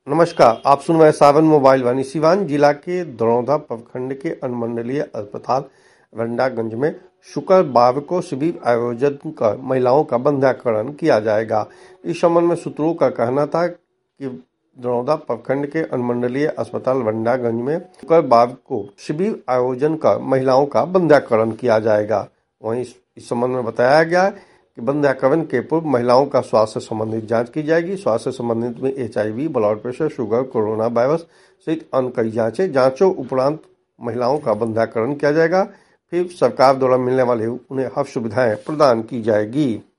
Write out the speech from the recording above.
नमस्कार, आप सुन रहे हैं सावन मोबाइल वाणी। सिवान जिला के दरौंधा प्रखंड के अनुमंडलीय अस्पताल रंडागंज में शुक्रवार को शिविर आयोजन कर महिलाओं का बंध्याकरण किया जाएगा। इस संबंध में सूत्रों का कहना था कि दरौंधा प्रखंड के अनुमंडलीय अस्पताल रंडागंज में शुक्रवार को शिविर आयोजन कर महिलाओं का बंध्याकरण किया जाएगा। वहीं इस संबंध में बताया गया कि बंध्याकरण के पूर्व महिलाओं का स्वास्थ्य संबंधित जांच की जाएगी। स्वास्थ्य संबंधित में HIV, blood pressure, sugar, corona virus सहित अन्य कई जांचों उपरांत महिलाओं का बंध्याकरण किया जाएगा। फिर सरकार द्वारा मिलने वाले उन्हें हर सुविधाएं प्रदान की जाएगी।